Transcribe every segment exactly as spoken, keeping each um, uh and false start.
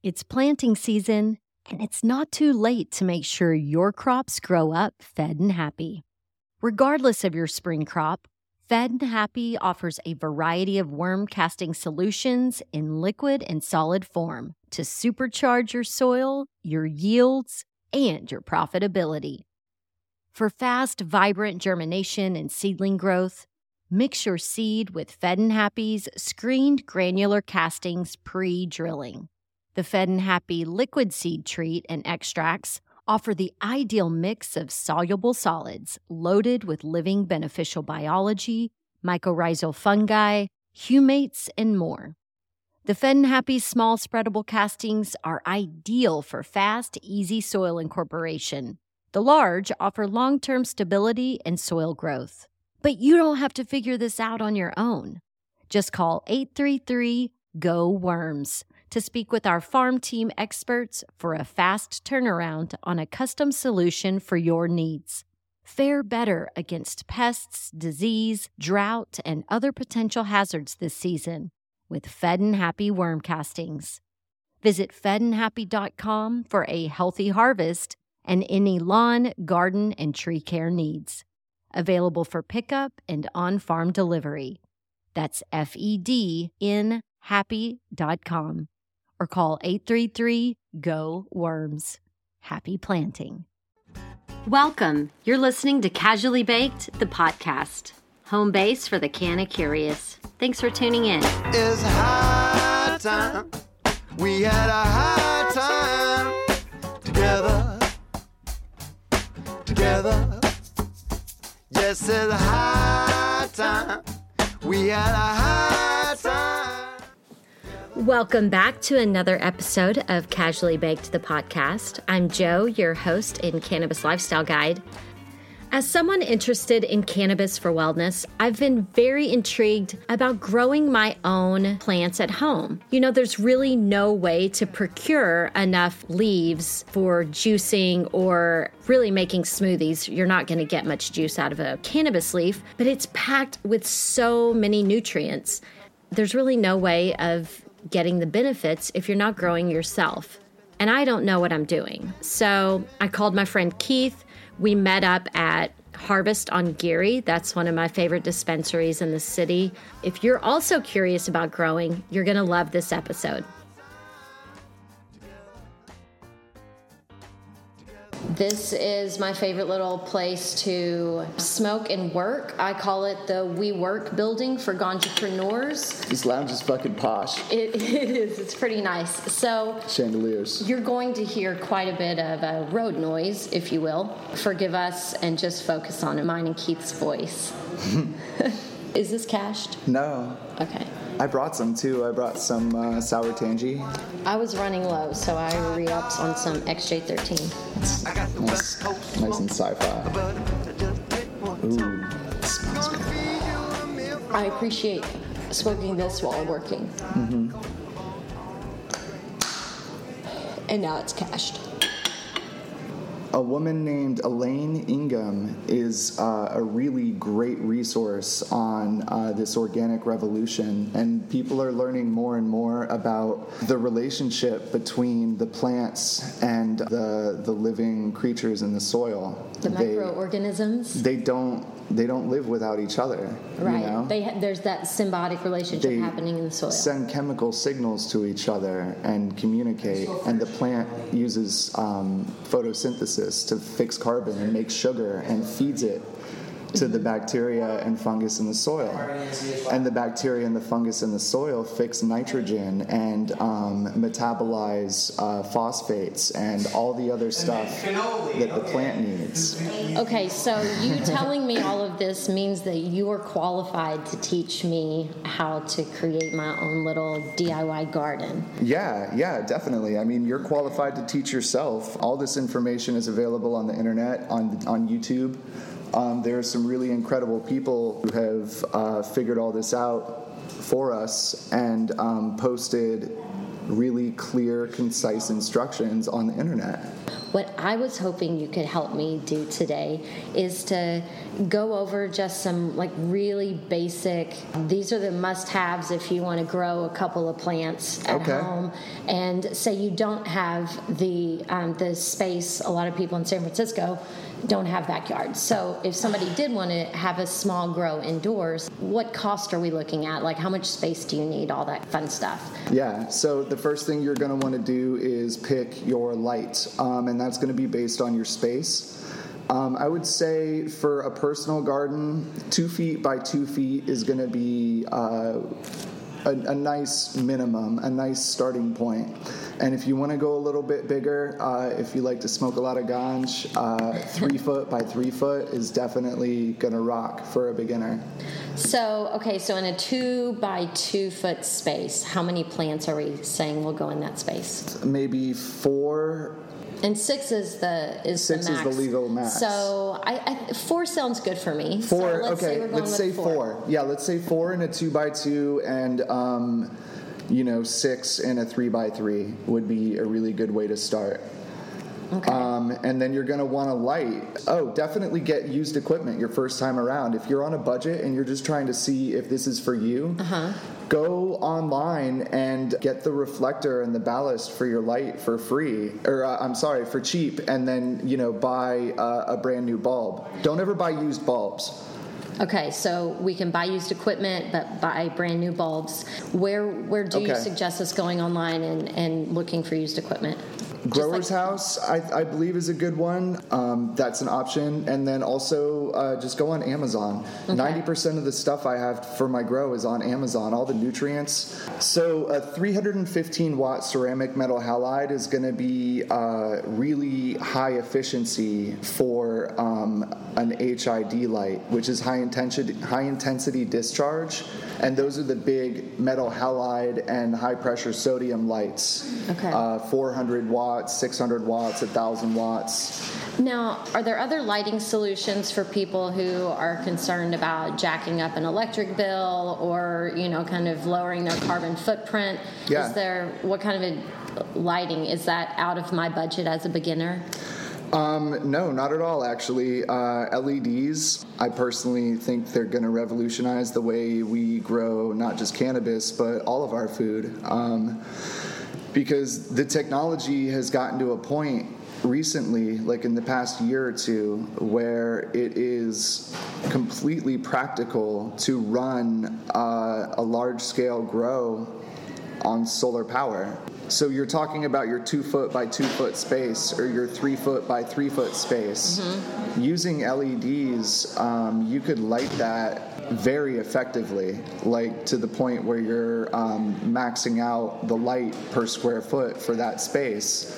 It's planting season, and it's not too late to make sure your crops grow up fed and happy. Regardless of your spring crop, Fed and Happy offers a variety of worm casting solutions in liquid and solid form to supercharge your soil, your yields, and your profitability. For fast, vibrant germination and seedling growth, mix your seed with Fed and Happy's screened granular castings pre-drilling. The Fed and Happy liquid seed treat and extracts offer the ideal mix of soluble solids loaded with living beneficial biology, mycorrhizal fungi, humates, and more. The Fed and Happy small spreadable castings are ideal for fast, easy soil incorporation. The large offer long-term stability and soil growth. But you don't have to figure this out on your own. Just call eight three three, G O, WORMS to speak with our farm team experts for a fast turnaround on a custom solution for your needs. Fare better against pests, disease, drought, and other potential hazards this season with Fed and Happy worm castings. Visit fed and happy dot com for a healthy harvest and any lawn, garden, and tree care needs. Available for pickup and on-farm delivery. That's F E D N happy dot com. Or call eight three three, G O, WORMS. Happy planting. Welcome. You're listening to Casually Baked, the podcast. Home base for the canna curious. Thanks for tuning in. It's high time. We had a high time together. Together. Yes, it's high time. We had a high time. Welcome back to another episode of Casually Baked, the podcast. I'm Jo, your host and Cannabis Lifestyle Guide. As someone interested in cannabis for wellness, I've been very intrigued about growing my own plants at home. You know, there's really no way to procure enough leaves for juicing or really making smoothies. You're not going to get much juice out of a cannabis leaf, but it's packed with so many nutrients. There's really no way of getting the benefits if you're not growing yourself. And I don't know what I'm doing. So I called my friend Keith. We met up at Harvest on Geary. That's one of my favorite dispensaries in the city. If you're also curious about growing, you're going to love this episode. This is my favorite little place to smoke and work. I call it the We Work building for ganjapreneurs. This lounge is fucking posh. It, it is. It's pretty nice. So chandeliers. You're going to hear quite a bit of a road noise, if you will. Forgive us and just focus on mine and Keith's voice. Is this cached? No. Okay. I brought some too. I brought some uh, sour tangy. I was running low, so I re-upped on some X J thirteen. Nice, nice and sci-fi. Ooh, it smells good. I appreciate smoking this while working. Mm-hmm. And now it's cached. A woman named Elaine Ingham is uh, a really great resource on uh, this organic revolution, and people are learning more and more about the relationship between the plants and the the living creatures in the soil. The they, microorganisms. They don't they don't live without each other. Right. You know? They ha- there's that symbiotic relationship they happening in the soil. Send chemical signals to each other and communicate, and the plant uses um, photosynthesis to fix carbon and make sugar and feeds it to the bacteria and fungus in the soil. And the bacteria and the fungus in the soil fix nitrogen and um, metabolize uh, phosphates and all the other stuff that the plant needs. Okay, so you telling me all of this means that you are qualified to teach me how to create my own little D I Y garden. Yeah, yeah, definitely. I mean, you're qualified to teach yourself. All this information is available on the internet, on on YouTube. Um, there are some really incredible people who have uh, figured all this out for us and um, posted really clear, concise instructions on the internet. What I was hoping you could help me do today is to go over just some like really basic, these are the must-haves if you want to grow a couple of plants at Okay. home. And say you don't have the um, the space, a lot of people in San Francisco don't have backyards. So if somebody did want to have a small grow indoors, what cost are we looking at? Like how much space do you need, all that fun stuff? Yeah, so the first thing you're going to want to do is pick your light, um, and that's going to be based on your space. Um, I would say for a personal garden, two feet by two feet is going to be uh, a, a nice minimum, a nice starting point. And if you want to go a little bit bigger, uh, if you like to smoke a lot of ganj, uh, three foot by three foot is definitely going to rock for a beginner. So, okay, so in a two by two foot space, how many plants are we saying will go in that space? Maybe four. And six is the is Six the is max. the legal max. So I, I four sounds good for me. Four. So let's okay, say we're going let's with say four. four. Yeah, let's say four in a two by two, and um, you know, six in a three by three would be a really good way to start. Okay. Um, and then you're going to want to light. Oh, definitely get used equipment your first time around. If you're on a budget and you're just trying to see if this is for you, uh-huh. go online and get the reflector and the ballast for your light for free, or uh, I'm sorry, for cheap, and then, you know, buy uh, a brand new bulb. Don't ever buy used bulbs. Okay, so we can buy used equipment, but buy brand new bulbs. Where where do you Okay. suggest us going online and, and looking for used equipment? Just Grower's like- House, I, I believe, is a good one. Um, that's an option. And then also uh, just go on Amazon. Okay. ninety percent of the stuff I have for my grow is on Amazon, all the nutrients. So a three hundred fifteen watt ceramic metal halide is going to be uh, really high efficiency for um, an H I D light, which is high intensity, high intensity discharge. And those are the big metal halide and high pressure sodium lights. Okay. Uh, four hundred watts, six hundred watts, one thousand watts. Now, are there other lighting solutions for people who are concerned about jacking up an electric bill or, you know, kind of lowering their carbon footprint? Yeah. Is there, what kind of a lighting? Is that out of my budget as a beginner? Um, no, not at all, actually. Uh, L E Ds, I personally think they're going to revolutionize the way we grow not just cannabis, but all of our food. Um, because the technology has gotten to a point recently, like in the past year or two, where it is completely practical to run uh, a large-scale grow on solar power. So you're talking about your two foot by two foot space or your three foot by three foot space. Mm-hmm. Using L E Ds, um, you could light that very effectively, like to the point where you're um, maxing out the light per square foot for that space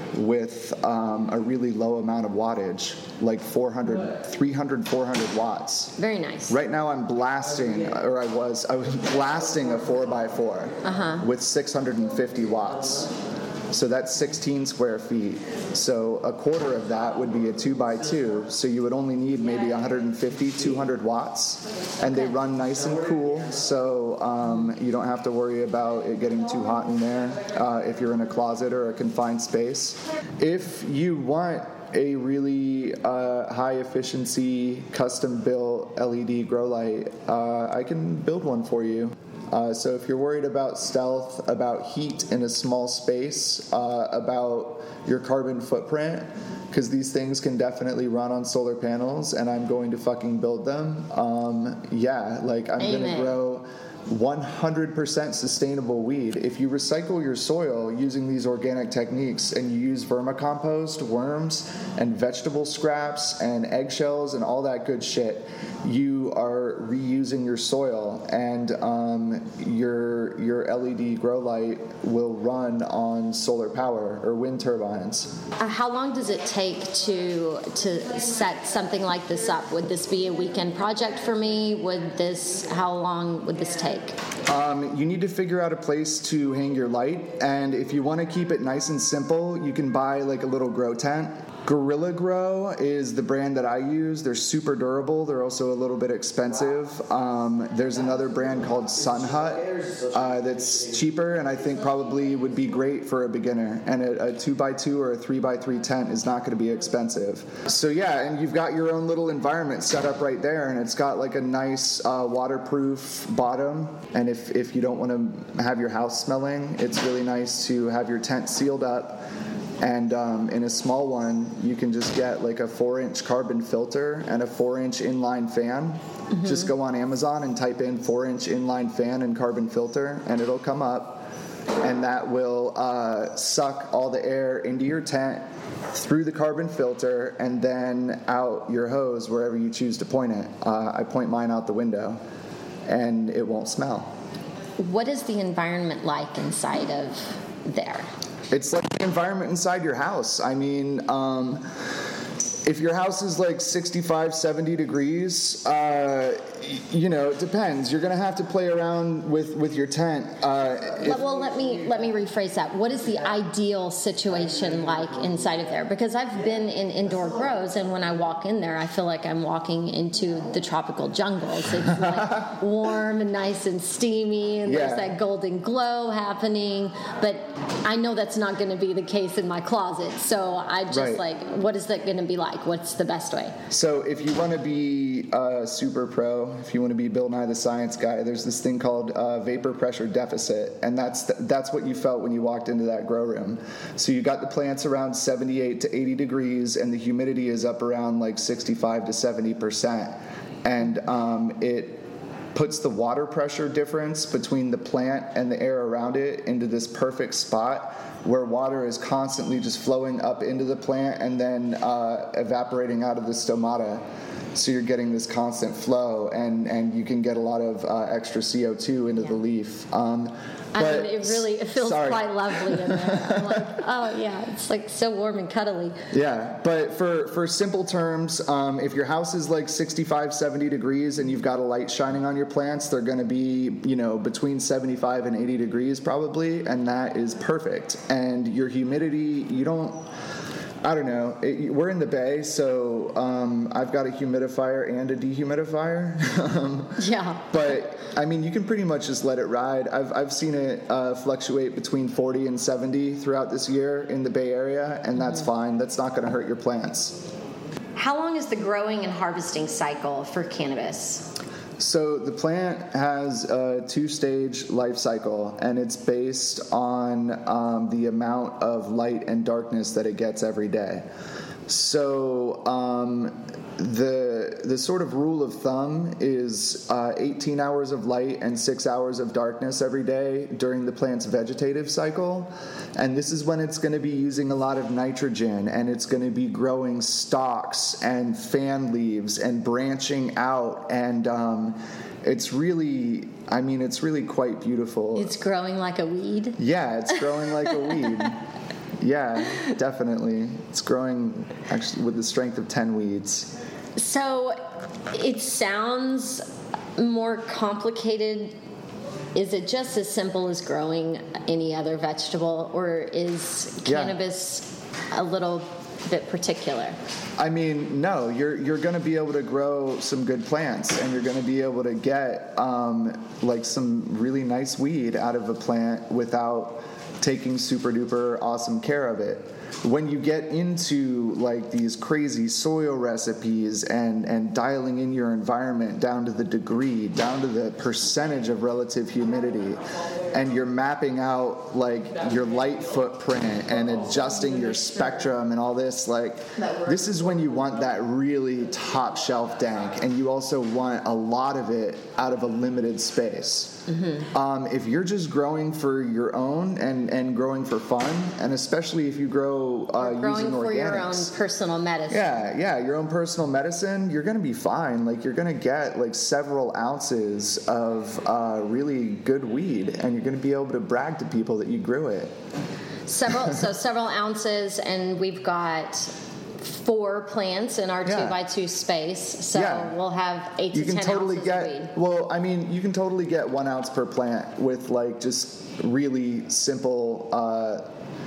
with um, a really low amount of wattage, like four hundred, three hundred, four hundred watts. Very nice. Right now I'm blasting, or I was, I was blasting a four by four Uh-huh. with six hundred fifty watts. So that's sixteen square feet. So a quarter of that would be a two by two. So you would only need maybe one hundred fifty, two hundred watts. And they run nice and cool. So um, you don't have to worry about it getting too hot in there uh, if you're in a closet or a confined space. If you want a really uh, high efficiency custom built L E D grow light, uh, I can build one for you. Uh, so if you're worried about stealth, about heat in a small space, uh, about your carbon footprint, because these things can definitely run on solar panels, and I'm going to fucking build them. Um, yeah, like I'm going to grow one hundred percent sustainable weed. If you recycle your soil using these organic techniques and you use vermicompost, worms, and vegetable scraps and eggshells and all that good shit, you are reusing your soil, and um, your your L E D grow light will run on solar power or wind turbines. Uh, how long does it take to to set something like this up? Would this be a weekend project for me? Would this, how long would this take? Um, you need to figure out a place to hang your light, and if you want to keep it nice and simple, you can buy like a little grow tent. Gorilla Grow is the brand that I use. They're super durable. They're also a little bit expensive. Um, there's another brand called Sun Hut uh, that's cheaper and I think probably would be great for a beginner. And a, a two by two or a three by three tent is not going to be expensive. So yeah, and you've got your own little environment set up right there, and it's got like a nice uh, waterproof bottom. And if, if you don't want to have your house smelling, it's really nice to have your tent sealed up. And um, in a small one, you can just get like a four-inch carbon filter and a four-inch inline fan. Mm-hmm. Just go on Amazon and type in four-inch inline fan and carbon filter, and it'll come up. And that will uh, suck all the air into your tent through the carbon filter and then out your hose wherever you choose to point it. Uh, I point mine out the window, and it won't smell. What is the environment like inside of there? It's like the environment inside your house. I mean, um, if your house is like sixty-five, seventy degrees, uh, you know, it depends. You're going to have to play around with, with your tent. Uh, if, well, let me let me rephrase that. What is the ideal situation like inside of there? Because I've been in indoor grows, and when I walk in there, I feel like I'm walking into the tropical jungles. It's like warm and nice and steamy, and yeah. there's that golden glow happening. But I know that's not going to be the case in my closet. So I just right. like, what is that going to be like? What's the best way? So if you want to be a super pro, if you want to be Bill Nye the Science Guy, there's this thing called uh, vapor pressure deficit, and that's th- that's what you felt when you walked into that grow room. So you got the plants around seventy-eight to eighty degrees, and the humidity is up around like sixty-five to seventy percent, and um, it puts the water pressure difference between the plant and the air around it into this perfect spot where water is constantly just flowing up into the plant and then uh, evaporating out of the stomata. So you're getting this constant flow, and, and you can get a lot of uh, extra C O two into yeah. the leaf. Um, I mean, it really it feels sorry. quite lovely in there. I'm like, oh yeah, it's like so warm and cuddly. Yeah, but for, for simple terms, um, if your house is like sixty-five, seventy degrees and you've got a light shining on your plants, they're going to be, you know, between seventy-five and eighty degrees probably, and that is perfect. And your humidity, you don't... I don't know. It, we're in the Bay, so um, I've got a humidifier and a dehumidifier. um, yeah. But I mean, you can pretty much just let it ride. I've I've seen it uh, fluctuate between forty and seventy throughout this year in the Bay Area, and that's mm-hmm. fine. That's not going to hurt your plants. How long is the growing and harvesting cycle for cannabis? So the plant has a two-stage life cycle, and it's based on um, the amount of light and darkness that it gets every day. So um, the the sort of rule of thumb is uh, eighteen hours of light and six hours of darkness every day during the plant's vegetative cycle. And this is when it's going to be using a lot of nitrogen, and it's going to be growing stalks and fan leaves and branching out. And um, it's really, I mean, it's really quite beautiful. It's growing like a weed? Yeah, it's growing like a weed. Yeah, definitely. It's growing actually with the strength of ten weeds. So it sounds more complicated. Is it just as simple as growing any other vegetable, or is cannabis yeah. a little bit particular? I mean, no. You're you're going to be able to grow some good plants, and you're going to be able to get um, like some really nice weed out of a plant without taking super duper awesome care of it. When you get into like these crazy soil recipes and, and dialing in your environment down to the degree, down to the percentage of relative humidity, and you're mapping out like your light footprint and adjusting your spectrum and all this, like this is when you want that really top shelf dank, and you also want a lot of it out of a limited space. Mm-hmm. Um, if you're just growing for your own and, and growing for fun, and especially if you grow uh, using organics, growing for your own personal medicine. Yeah, yeah, your own personal medicine, you're going to be fine. Like you're going to get like several ounces of uh, really good weed, and you're going to be able to brag to people that you grew it. Several, so several ounces, and we've got four plants in our yeah. two by two space, so yeah. we'll have eight you to can ten totally ounces get, of weed. Well, I mean, you can totally get one ounce per plant with like just really simple uh,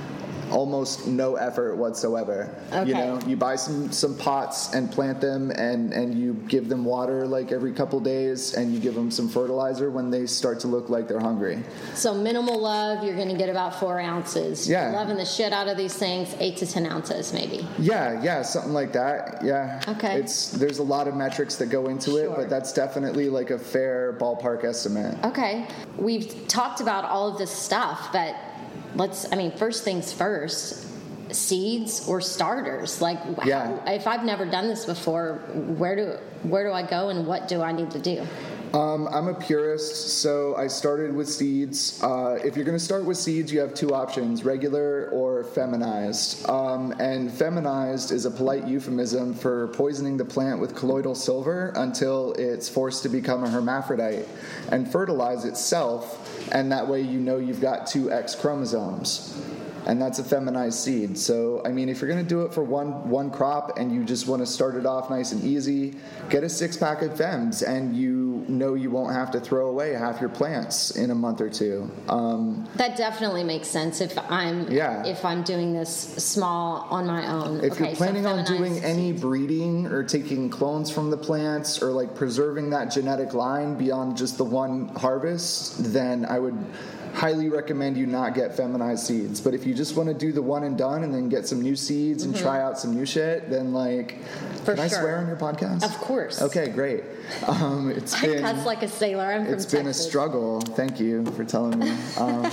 almost no effort whatsoever. Okay. You know, you buy some, some pots and plant them, and, and you give them water like every couple days, and you give them some fertilizer when they start to look like they're hungry. So minimal love, you're going to get about four ounces. Yeah. Loving the shit out of these things, eight to ten ounces maybe. Yeah, yeah, something like that. Yeah. Okay. It's there's a lot of metrics that go into it, Sure. but that's definitely like a fair ballpark estimate. Okay. We've talked about all of this stuff, but let's, I mean, first things first, seeds or starters. Like, Yeah. how, if I've never done this before, where do where do I go and what do I need to do? Um, I'm a purist, so I started with seeds. Uh, if you're going to start with seeds, you have two options, regular or feminized. Um, and feminized is a polite euphemism for poisoning the plant with colloidal silver until it's forced to become a hermaphrodite and fertilize itself, and that way you know you've got two X chromosomes. And that's a feminized seed. So, I mean, if you're going to do it for one one crop and you just want to start it off nice and easy, get a six-pack of Fems, and you know you won't have to throw away half your plants in a month or two. Um, That definitely makes sense if I'm Yeah. if I'm doing this small on my own. if okay, you're planning so on doing feminized any seeds. breeding or taking clones from the plants or like preserving that genetic line beyond just the one harvest, then I would highly recommend you not get feminized seeds. But if you just want to do the one and done and then get some new seeds and try out some new shit, then like, For can I sure. swear on your podcast? Of course. Okay, great. Um, it's I been cuss like a sailor. I'm from it's been a Texas. struggle. Thank you for telling me. Um,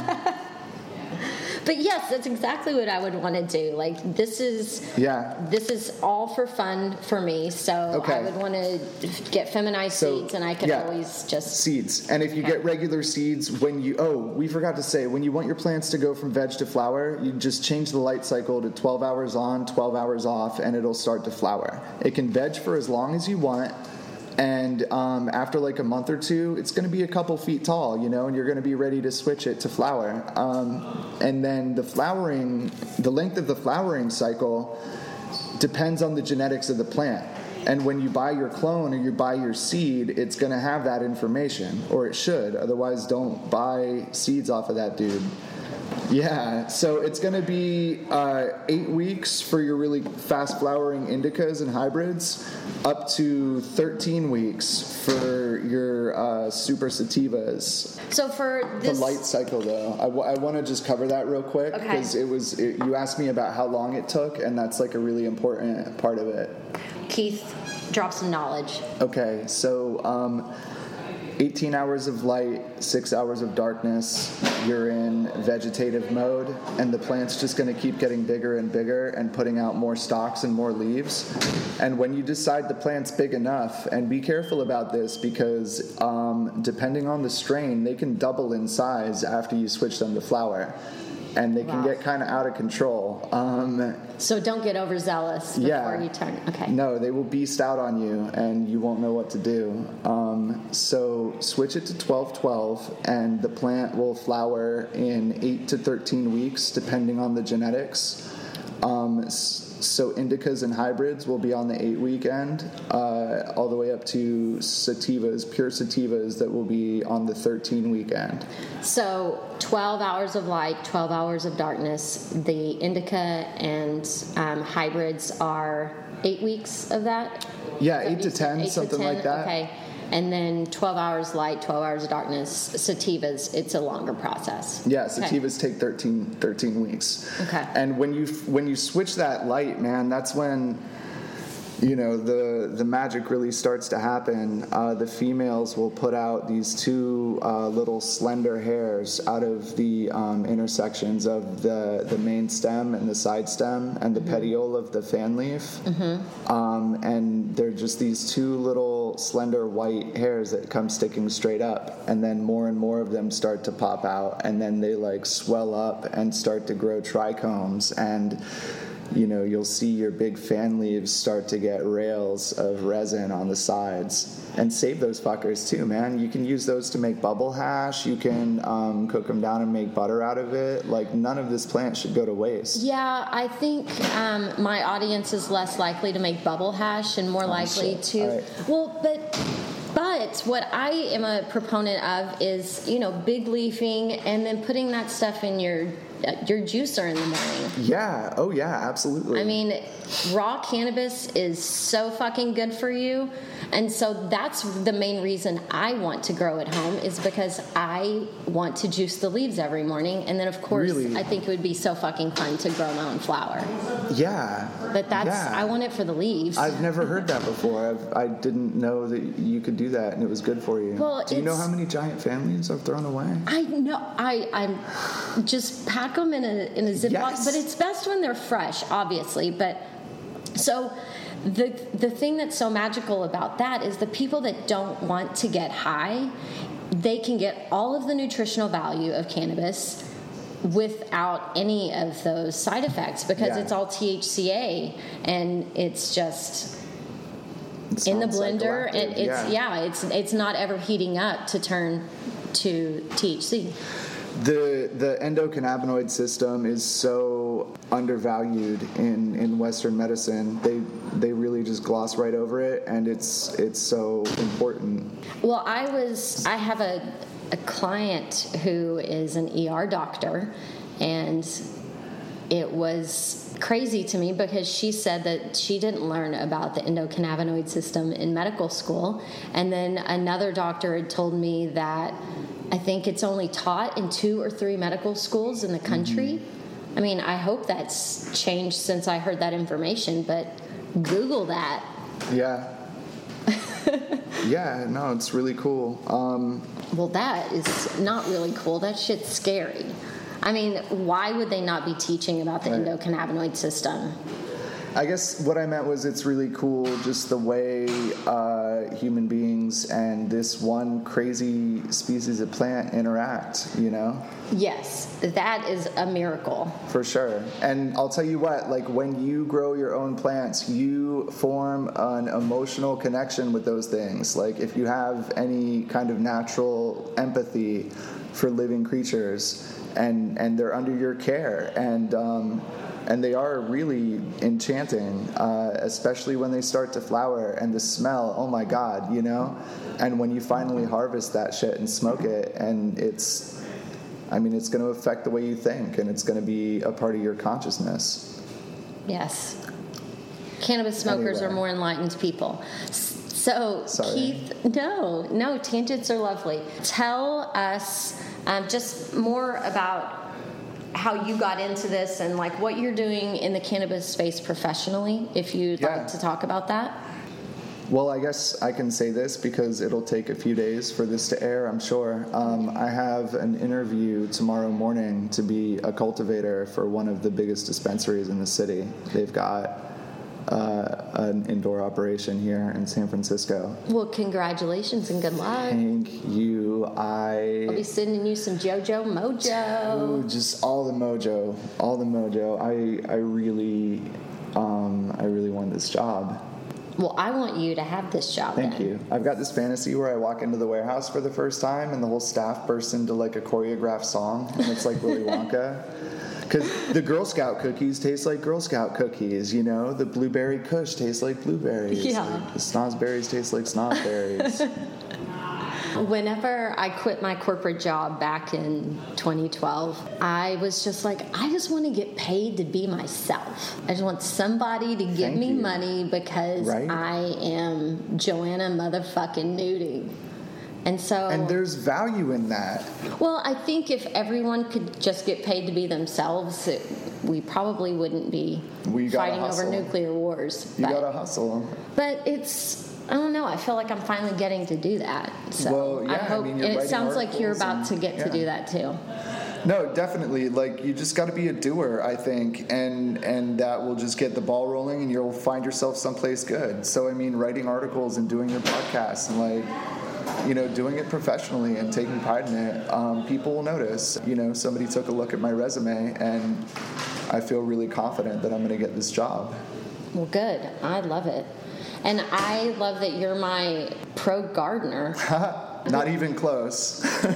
But yes, that's exactly what I would want to do. Like this is yeah. this is all for fun for me. So Okay. I would want to get feminized So, seeds, and I could yeah. always just Seeds. And if you Okay. get regular seeds, when you, oh, we forgot to say, when you want your plants to go from veg to flower, you just change the light cycle to twelve hours on, twelve hours off, and it'll start to flower. It can veg for as long as you want. And um, after like a month or two, it's going to be a couple feet tall, you know, and you're going to be ready to switch it to flower. Um, and then the flowering, the length of the flowering cycle depends on the genetics of the plant. And when you buy your clone or you buy your seed, it's going to have that information, or it should. Otherwise, don't buy seeds off of that dude. Yeah, so it's going to be uh, eight weeks for your really fast flowering indicas and hybrids, up to thirteen weeks for your uh, super sativas. so for The this. light cycle, though, I, w- I want to just cover that real quick Okay. because it was it, you asked me about how long it took, and that's like a really important part of it. Keith, drop some knowledge. Okay, so um, eighteen hours of light, six hours of darkness, you're in vegetative mode, and the plant's just going to keep getting bigger and bigger and putting out more stalks and more leaves. And when you decide the plant's big enough, and be careful about this because um, depending on the strain, they can double in size after you switch them to flower. And they can Wow. get kind of out of control. Um, So don't get overzealous before Yeah. you turn. Okay. No, they will beast out on you, and you won't know what to do. Um, so switch it to twelve twelve, and the plant will flower in eight to thirteen weeks, depending on the genetics. Um, s- so indicas and hybrids will be on the eight-week end, uh, all the way up to sativas, pure sativas, that will be on the thirteen-week end. So twelve hours of light, twelve hours of darkness. The indica and um, hybrids are eight weeks of that? Yeah, Is that eight to what you said? ten, Eight to something ten? like that. Okay. And then twelve hours light, twelve hours of darkness. Sativas, it's a longer process. Yeah, Okay. sativas take thirteen, thirteen weeks. Okay. And when you when you switch that light, man, that's when, you know, the the magic really starts to happen. Uh, the females will put out these two uh, little slender hairs out of the um, intersections of the the main stem and the side stem and the Mm-hmm. petiole of the fan leaf. Mm-hmm. Um, and they're just these two little slender white hairs that come sticking straight up, and then more and more of them start to pop out, and then they like swell up and start to grow trichomes, and you know, you'll see your big fan leaves start to get rails of resin on the sides. And save those fuckers too, man. You can use those to make bubble hash. You can um, cook them down and make butter out of it. Like, none of this plant should go to waste. Yeah, I think um, my audience is less likely to make bubble hash and more likely shit. to. All right. Well, but but what I am a proponent of is, you know, big leafing and then putting that stuff in your your juicer in the morning. Yeah. Oh, yeah, absolutely. I mean, raw cannabis is so fucking good for you. And so that's the main reason I want to grow at home, is because I want to juice the leaves every morning. And then, of course, Really? I think it would be so fucking fun to grow my own flower. Yeah. But that's, yeah. I want it for the leaves. I've never heard that before. I've, I didn't know that you could do that, and it was good for you. Well, do you know it's- how many giant families I've thrown away? I know. I I just pack them in a in a Ziploc, Yes. but it's best when they're fresh, obviously. But so the the thing that's so magical about that is the people that don't want to get high, they can get all of the nutritional value of cannabis without any of those side effects, because Yeah. it's all T H C A and it's just It's in the not blender. psychoactive, It, it's yeah. it's it's not ever heating up to turn to T H C. The the endocannabinoid system is so undervalued in, in Western medicine. They they really just gloss right over it, and it's it's so important. Well, I was I have a a client who is an E R doctor, and it was crazy to me because she said that she didn't learn about the endocannabinoid system in medical school, and then another doctor had told me that I think it's only taught in two or three medical schools in the country. Mm-hmm. I mean, I hope that's changed since I heard that information, but Google that. Yeah. Yeah, no, it's really cool. Um, Well, that is not really cool. That shit's scary. I mean, why would they not be teaching about the Right. endocannabinoid system? I guess what I meant was it's really cool just the way uh, human beings and this one crazy species of plant interact, you know? Yes, that is a miracle. For sure. And I'll tell you what, like when you grow your own plants, you form an emotional connection with those things. Like if you have any kind of natural empathy for living creatures and, and they're under your care, and um, and they are really enchanting, uh, especially when they start to flower, and the smell, oh my God, you know? And when you finally harvest that shit and smoke it, and it's, I mean, it's going to affect the way you think, and it's going to be a part of your consciousness. Yes. Cannabis smokers Anyway. are more enlightened people. S- So, Sorry. Keith, no, no, tangents are lovely. Tell us um, just more about how you got into this and like what you're doing in the cannabis space professionally, if you'd Yeah. like to talk about that. Well, I guess I can say this because it'll take a few days for this to air, I'm sure. Um, I have an interview tomorrow morning to be a cultivator for one of the biggest dispensaries in the city. They've got uh, an indoor operation here in San Francisco. Well, congratulations and good luck. Thank you. I... I'll be sending you some JoJo Mojo. Ooh, just all the mojo, all the mojo. I I really, um, I really want this job. Well, I want you to have this job. Thank then. you. I've got this fantasy where I walk into the warehouse for the first time and the whole staff bursts into like a choreographed song, and it's like Willy Wonka. Because the Girl Scout cookies taste like Girl Scout cookies, you know? The blueberry kush tastes like blueberries. Yeah. The snozberries taste like snozberries. Whenever I quit my corporate job back in twenty twelve, I was just like, I just want to get paid to be myself. I just want somebody to give Thank me you. money because Right. I am Joanna motherfucking Nudie. And so, And there's value in that. well, I think if everyone could just get paid to be themselves, it, we probably wouldn't be We gotta fighting over hustle. nuclear wars. You but, gotta hustle. but it's, I don't know, I feel like I'm finally getting to do that. So Well, yeah, I I hope, mean, you're and it writing sounds like you're articles about and- to get to yeah. do that too. No, definitely. Like you just got to be a doer, I think, and and that will just get the ball rolling, and you'll find yourself someplace good. So I mean, writing articles and doing your podcast and like, you know, doing it professionally and taking pride in it, um, people will notice. You know, somebody took a look at my resume, and I feel really confident that I'm going to get this job. Well, good. I love it. And I love that you're my pro gardener. Not even close.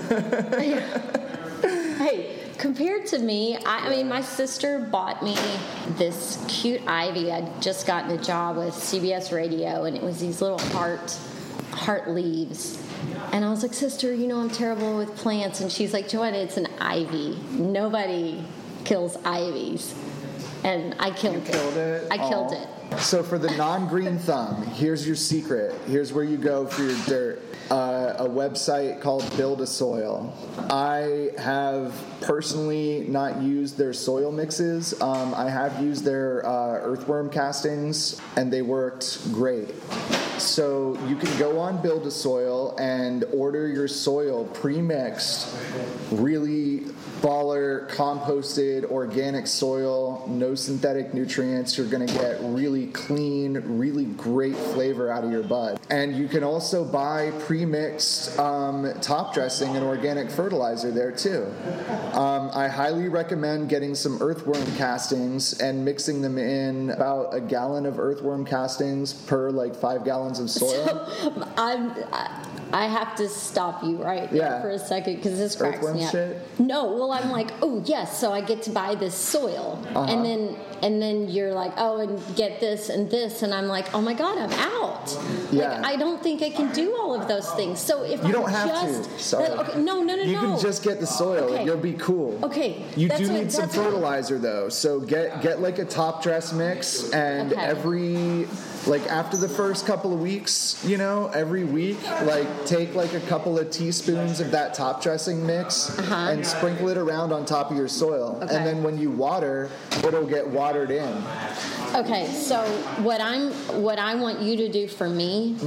Hey, compared to me, I, I mean, my sister bought me this cute ivy. I'd just gotten a job with C B S Radio, and it was these little heart, heart leaves. And I was like, sister, you know I'm terrible with plants. And she's like, Joanna, it's an ivy. Nobody kills ivies. And I killed You killed it? I killed Aw. it. So for the non-green thumb, here's your secret. Here's where you go for your dirt. Uh, a website called Build a Soil. I have personally not used their soil mixes. Um, I have used their uh, earthworm castings, and they worked great. So you can go on Build a Soil and order your soil pre-mixed, really baller, composted, organic soil, no synthetic nutrients. You're going to get really clean, really great flavor out of your bud. And you can also buy pre-mixed um, top dressing and organic fertilizer there too. Um, I highly recommend getting some earthworm castings and mixing them in about a gallon of earthworm castings per like five gallons of soil. So, I'm, I, I have to stop you right there Yeah. for a second because this cracks Earthworm me up. shit? No, well, I'm like, oh yes, so I get to buy this soil, Uh-huh. and then and then you're like, oh, and get this and this, and I'm like, oh my god, I'm out. Yeah. Like, I don't think I can do all of those things. So if You I don't have just, to. Sorry. Okay, no, no, no, You no. can just get the soil Okay. and you'll be cool. Okay, You that's do what- need some that's what- fertilizer though. So get get like a top dress mix, and Okay. every like after the first couple of weeks, you know, every week, like take like a couple of teaspoons of that top dressing mix Uh-huh. and sprinkle it around on top of your soil. Okay. And then when you water, it'll get watered in. Okay, so what I'm what I want you to do for me,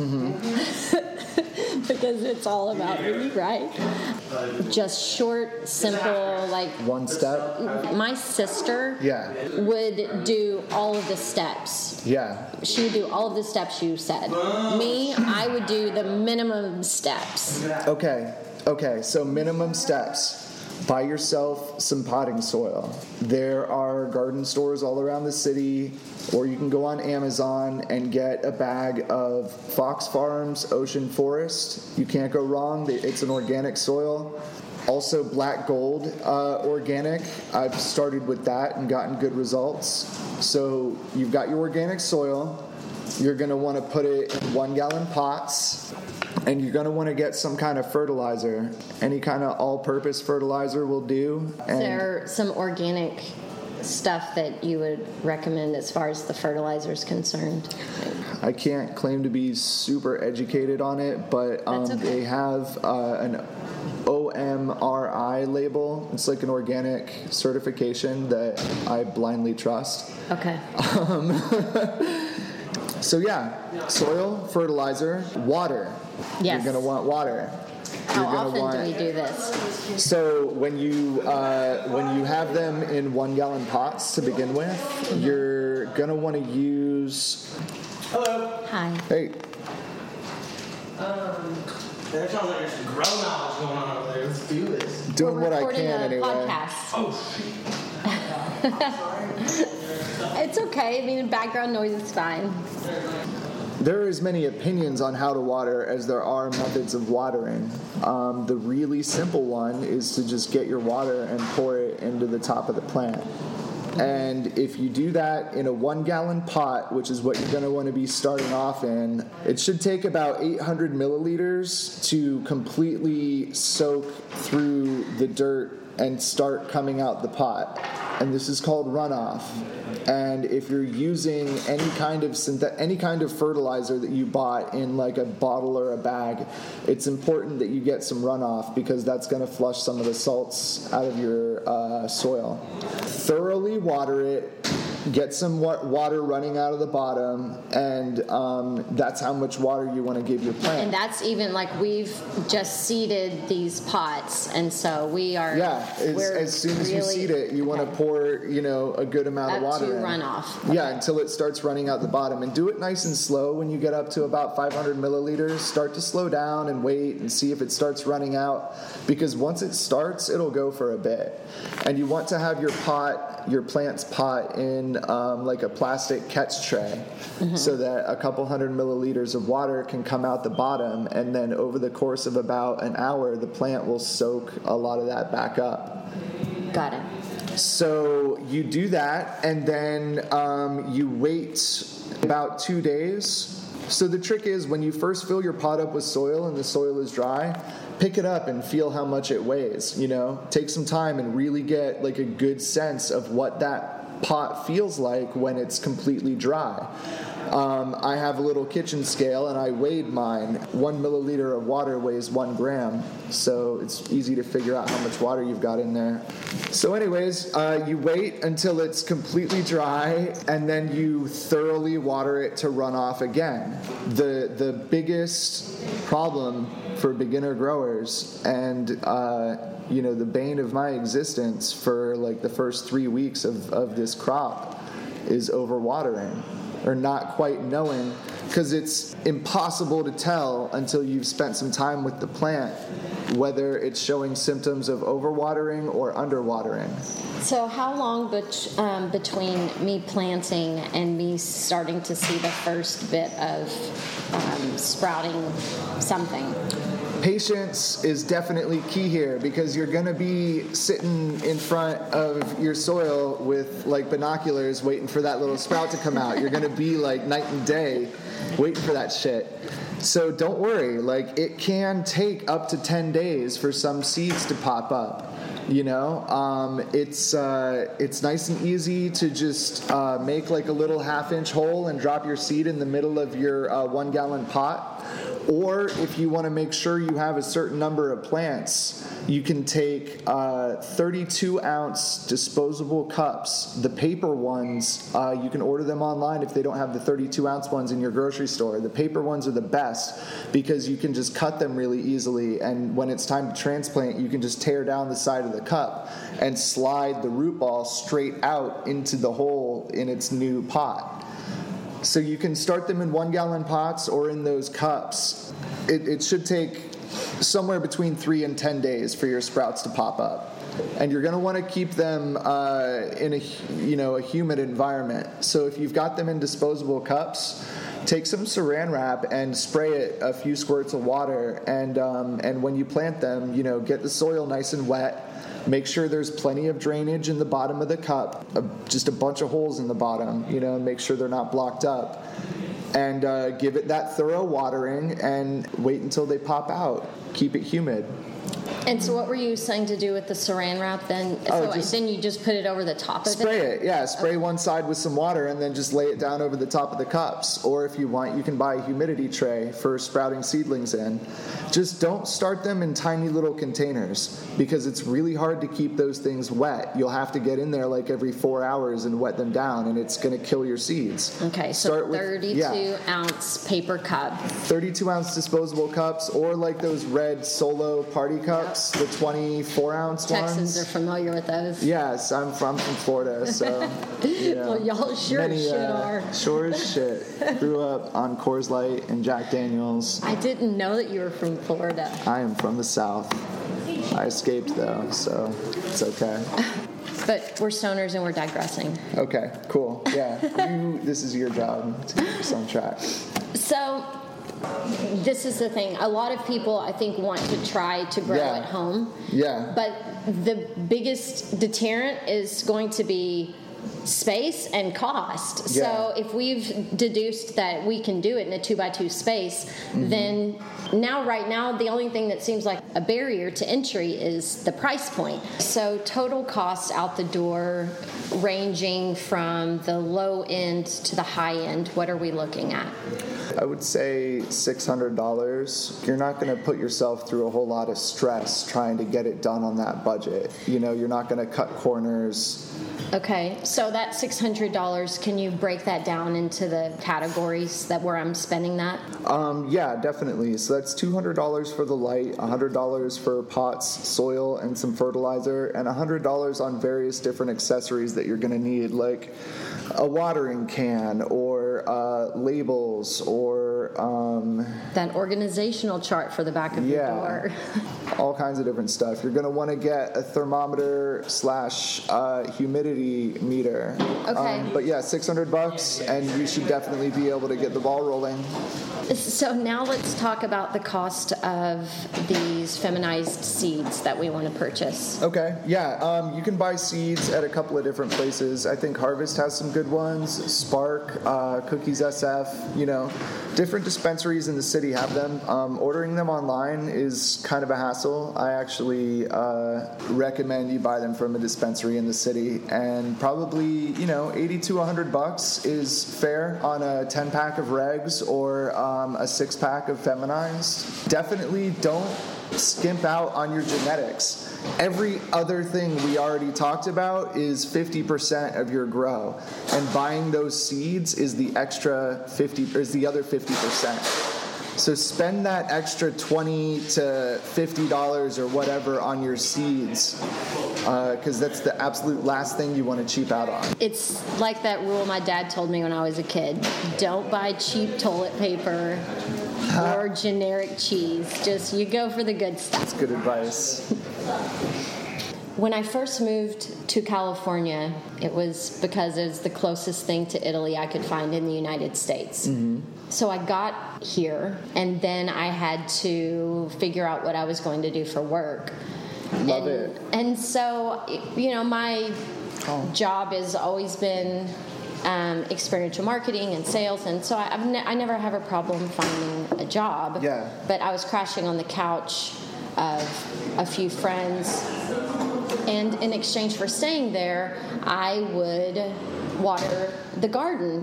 because it's all about me, right? Just short, simple, like One step. my sister Yeah. would do all of the steps. Yeah. She would do all of the steps you said. Me, I would do the minimum steps. Okay, okay, so minimum steps. Buy yourself some potting soil. There are garden stores all around the city, or you can go on Amazon and get a bag of Fox Farms Ocean Forest. You can't go wrong. They- It's an organic soil. Also, Black Gold uh, organic. I've started with that and gotten good results. So you've got your organic soil. You're going to want to put it in one gallon pots, and you're going to want to get some kind of fertilizer. Any kind of all-purpose fertilizer will do. Is And there some organic stuff that you would recommend as far as the fertilizer is concerned? I can't claim to be super educated on it, but um, That's okay. they have uh, an O M R I label. It's like an organic certification that I blindly trust. Okay. So yeah, soil, fertilizer, water. Yes. You're gonna want water. How You're gonna often want, do we do this? So when you uh, when you have them in one gallon pots to begin with, you're gonna want to use. Hi. Hey, Um, there sounds like there's some grown knowledge going on over there. Let's do this. doing We're what I recording can a anyway. podcast. Oh, shit. It's okay. I mean, background noise is fine. There are as many opinions on how to water as there are methods of watering. Um, the really simple one is to just get your water and pour it into the top of the plant. And if you do that in a one gallon pot, which is what you're going to want to be starting off in, it should take about eight hundred milliliters to completely soak through the dirt and start coming out the pot. And this is called runoff. And if you're using any kind of synthet- any kind of fertilizer that you bought in like a bottle or a bag, it's important that you get some runoff because that's going to flush some of the salts out of your uh, soil. Thoroughly water it. Get some wa- water running out of the bottom, and um, that's how much water you want to give your plant. And that's even like we've just seeded these pots, and so we are. Yeah, as, we're as soon as you really- seed it, you want to okay. pour, you know, a good amount of Up water to in. runoff. Yeah, until it starts running out the bottom. And do it nice and slow. When you get up to about five hundred milliliters, start to slow down and wait and see if it starts running out. Because once it starts, it'll go for a bit. And you want to have your pot, your plant's pot in um, like a plastic catch tray Mm-hmm. so that a couple hundred milliliters of water can come out the bottom. And then over the course of about an hour, the plant will soak a lot of that back up. Got it. So you do that, and then um, you wait about two days, So the trick is when you first fill your pot up with soil and the soil is dry, pick it up and feel how much it weighs, you know? Take some time and really get like a good sense of what that pot feels like when it's completely dry. Um, I have a little kitchen scale, and I weighed mine. One milliliter of water weighs one gram, so it's easy to figure out how much water you've got in there. So anyways, uh, you wait until it's completely dry, and then you thoroughly water it to run off again. The, the biggest problem for beginner growers, and uh, you know, the bane of my existence for like the first three weeks of, of this crop is overwatering. Or not quite knowing, because it's impossible to tell until you've spent some time with the plant whether it's showing symptoms of overwatering or underwatering. So how long bet- um, between me planting and me starting to see the first bit of um, sprouting something? Patience is definitely key here, because you're going to be sitting in front of your soil with like binoculars waiting for that little sprout to come out. You're going to be like night and day waiting for that shit. So don't worry, like it can take up to ten days for some seeds to pop up. You know, um, it's uh, it's nice and easy to just uh, make like a little half inch hole and drop your seed in the middle of your uh, one gallon pot. Or if you want to make sure you have a certain number of plants, you can take uh, thirty-two ounce disposable cups. The paper ones, uh, you can order them online if they don't have the thirty-two ounce ones in your grocery store. The paper ones are the best because you can just cut them really easily, and when it's time to transplant, you can just tear down the side of the cup and slide the root ball straight out into the hole in its new pot. So you can start them in one gallon pots or in those cups. It, it should take somewhere between three and ten days for your sprouts to pop up. And you're going to want to keep them uh, in a, you know, a humid environment. So if you've got them in disposable cups, take some saran wrap and spray it a few squirts of water. And um, and when you plant them, you know, get the soil nice and wet. Make sure there's plenty of drainage in the bottom of the cup, uh, just a bunch of holes in the bottom, you know, and make sure they're not blocked up. And uh, give it that thorough watering and wait until they pop out. Keep it humid. And so what were you saying to do with the saran wrap then? Oh, so just then you just put it over the top of spray it? it, yeah. Spray one side with some water and then just lay it down over the top of the cups. Or if you want, you can buy a humidity tray for sprouting seedlings in. Just don't start them in tiny little containers because it's really hard to keep those things wet. You'll have to get in there like every four hours and wet them down, and it's going to kill your seeds. Okay, so Start with- thirty-two yeah. ounce paper cup. thirty-two ounce disposable cups, or like those red Solo party cups, the twenty-four ounce Texans ones. are familiar with those. Yes, I'm from, from Florida, so you know, Well, y'all sure as many, shit uh, are. Sure as shit. Grew up on Coors Light and Jack Daniels. I didn't know that you were from Florida. I am from the South. I escaped though, so it's okay. But we're stoners and we're digressing. Okay, cool. Yeah, you, this is your job to keep us on track. So this is the thing. A lot of people, I think, want to try to grow Yeah. at home. Yeah. But the biggest deterrent is going to be space and cost. Yeah. So if we've deduced that we can do it in a two by two space, mm-hmm. then now right now the only thing that seems like a barrier to entry is the price point. So total costs out the door ranging from the low end to the high end, what are we looking at? I would say six hundred dollars. You're not going to put yourself through a whole lot of stress trying to get it done on that budget. You know, you're not going to cut corners. Okay, so that six hundred dollars, can you break that down into the categories that where I'm spending that? Um, yeah, definitely. So that's two hundred dollars for the light, one hundred dollars for pots, soil, and some fertilizer, and one hundred dollars on various different accessories that you're going to need, like a watering can or uh, labels or... Um, that organizational chart for the back of yeah, your door. all kinds of different stuff. You're going to want to get a thermometer slash uh, humidity meter. Okay. Um, but yeah, six hundred bucks, and you should definitely be able to get the ball rolling. So now let's talk about the cost of these feminized seeds that we want to purchase. Okay, yeah, um, you can buy seeds at a couple of different places. I think Harvest has some good ones, Spark, uh, Cookies S F, you know, different different dispensaries in the city have them. Um, ordering them online is kind of a hassle. I actually uh, recommend you buy them from a dispensary in the city, and probably, you know, eighty to one hundred bucks is fair on a ten pack of regs or um, a six pack of feminized. Definitely don't skimp out on your genetics. Every other thing we already talked about is fifty percent of your grow, and buying those seeds is the extra fifty, or is the other fifty percent. So spend that extra twenty to fifty dollars or whatever on your seeds, because uh, that's the absolute last thing you want to cheap out on. It's like that rule my dad told me when I was a kid. Don't buy cheap toilet paper or generic cheese. Just, you go for the good stuff. That's good advice. When I first moved to California, it was because it was the closest thing to Italy I could find in the United States. Mm-hmm. So I got here, and then I had to figure out what I was going to do for work. Love and, it. And so, you know, my oh. job has always been um, experiential marketing and sales, and so I, I've ne- I never have a problem finding a job. Yeah. But I was crashing on the couch of a few friends, and in exchange for staying there, I would water the garden.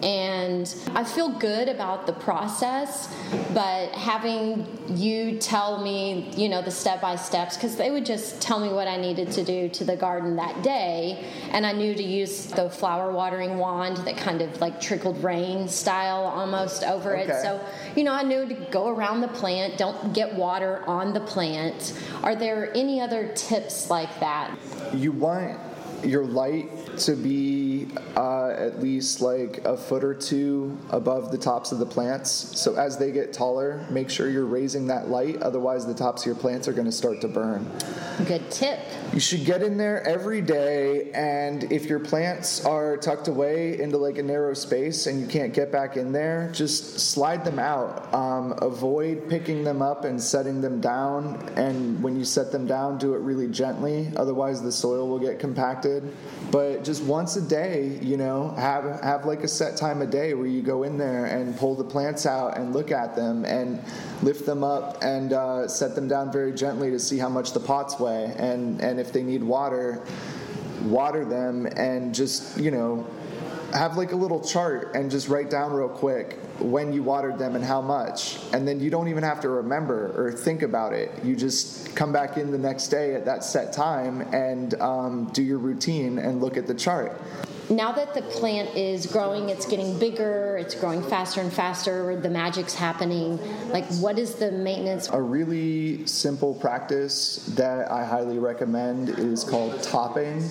And I feel good about the process, but having you tell me, you know, the step-by-steps, because they would just tell me what I needed to do to the garden that day, and I knew to use the flower watering wand that kind of like trickled rain style almost over okay. it. So, you know, I knew to go around the plant, don't get water on the plant. Are there any other tips like that? You want your light to be uh, at least like a foot or two above the tops of the plants. So as they get taller, make sure you're raising that light. Otherwise, the tops of your plants are going to start to burn. Good tip. You should get in there every day, and if your plants are tucked away into like a narrow space and you can't get back in there, just slide them out. Um, avoid picking them up and setting them down, and when you set them down, do it really gently. Otherwise, the soil will get compacted. But just once a day, you know, have have like a set time a day where you go in there and pull the plants out and look at them and lift them up and uh, set them down very gently to see how much the pots weigh, and and if they need water, water them, and just, you know, have like a little chart and just write down real quick when you watered them and how much, and then you don't even have to remember or think about it. You just come back in the next day at that set time and um, do your routine and look at the chart. Now that the plant is growing, it's getting bigger, it's growing faster and faster, the magic's happening, like what is the maintenance? A really simple practice that I highly recommend is called topping,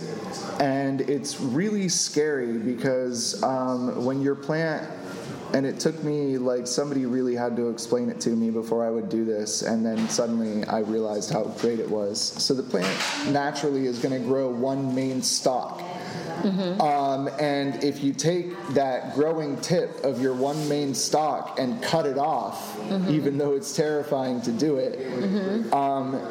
and it's really scary because um, when your plant, and it took me, like, somebody really had to explain it to me before I would do this, and then suddenly I realized how great it was. So the plant naturally is going to grow one main stalk. Mm-hmm. Um, and if you take that growing tip of your one main stalk and cut it off, mm-hmm. even though it's terrifying to do it, mm-hmm. um,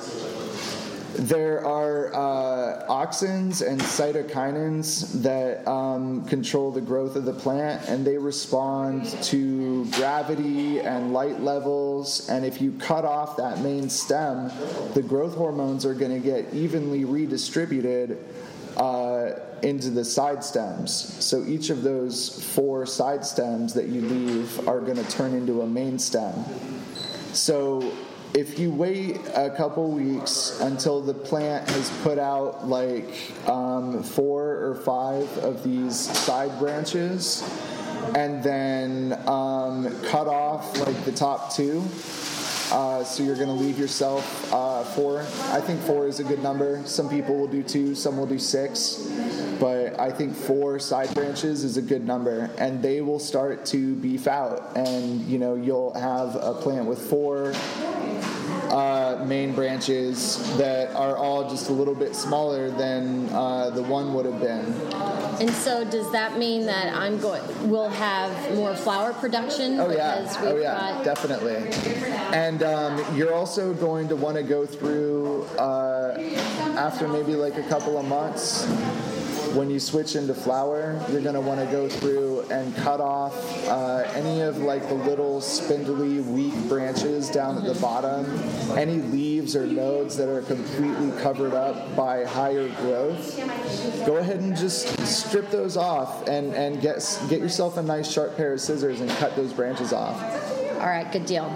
there are uh, auxins and cytokinins that um, control the growth of the plant, and they respond to gravity and light levels. And if you cut off that main stem, the growth hormones are going to get evenly redistributed uh, into the side stems. So each of those four side stems that you leave are going to turn into a main stem. So if you wait a couple weeks until the plant has put out like um, four or five of these side branches, and then um, cut off like the top two, uh, so you're going to leave yourself uh, four. I think four is a good number. Some people will do two, some will do six, but I think four side branches is a good number, and they will start to beef out, and you know you'll have a plant with four Uh, main branches that are all just a little bit smaller than uh, the one would have been. And so does that mean that I'm going, we'll have more flower production? Oh yeah, because we've oh yeah, got... definitely. And um, you're also going to want to go through, uh, after maybe like a couple of months, When you switch into flower, you're going to want to go through and cut off uh, any of like the little spindly, weak branches down at the bottom, any leaves or nodes that are completely covered up by higher growth. Go ahead and just strip those off and, and get get yourself a nice sharp pair of scissors and cut those branches off. All right, good deal.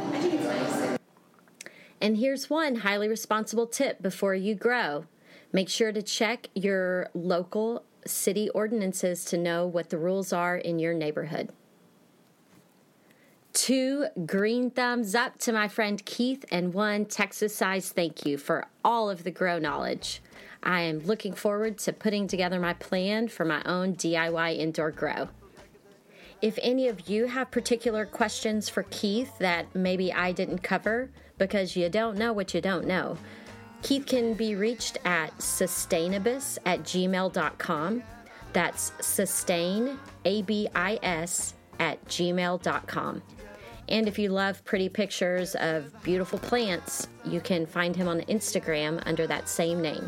And here's one highly responsible tip before you grow. Make sure to check your local city ordinances to know what the rules are in your neighborhood. Two green thumbs up to my friend Keith and one Texas-sized thank you for all of the grow knowledge. I am looking forward to putting together my plan for my own D I Y indoor grow. If any of you have particular questions for Keith that maybe I didn't cover, because you don't know what you don't know, Keith can be reached at sustainabis at gmail dot com. That's sustain, A B I S, at gmail dot com. And if you love pretty pictures of beautiful plants, you can find him on Instagram under that same name.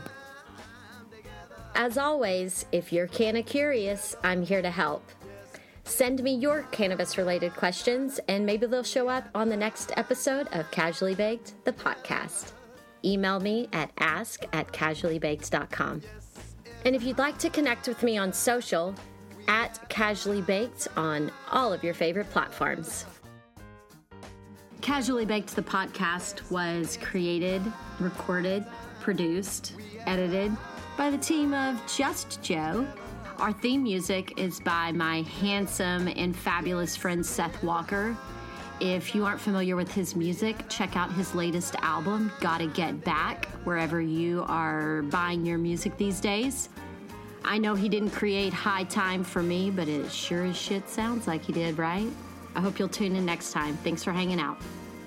As always, if you're canna curious, I'm here to help. Send me your cannabis-related questions, and maybe they'll show up on the next episode of Casually Baked, the podcast. Email me at ask at casually baked dot com. And if you'd like to connect with me on social, at Casually Baked on all of your favorite platforms. Casually Baked, the podcast, was created, recorded, produced, edited by the team of Just Joe. Our theme music is by my handsome and fabulous friend Seth Walker. If you aren't familiar with his music, check out his latest album, Gotta Get Back, wherever you are buying your music these days. I know he didn't create High Time for me, but it sure as shit sounds like he did, right? I hope you'll tune in next time. Thanks for hanging out.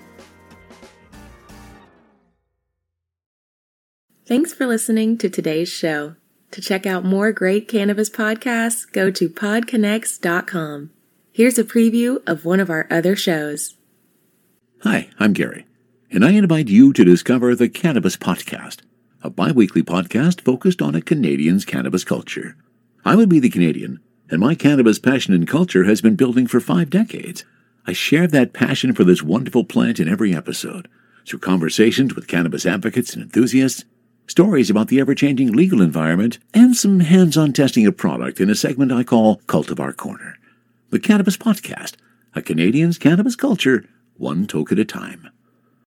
Thanks for listening to today's show. To check out more great cannabis podcasts, go to pod connects dot com. Here's a preview of one of our other shows. Hi, I'm Gary, and I invite you to discover the Cannabis Podcast, a bi-weekly podcast focused on a Canadian's cannabis culture. I would be the Canadian, and my cannabis passion and culture has been building for five decades. I share that passion for this wonderful plant in every episode, through conversations with cannabis advocates and enthusiasts, stories about the ever-changing legal environment, and some hands-on testing of product in a segment I call Cultivar Corner. The Cannabis Podcast, a Canadian's cannabis culture, one toke at a time.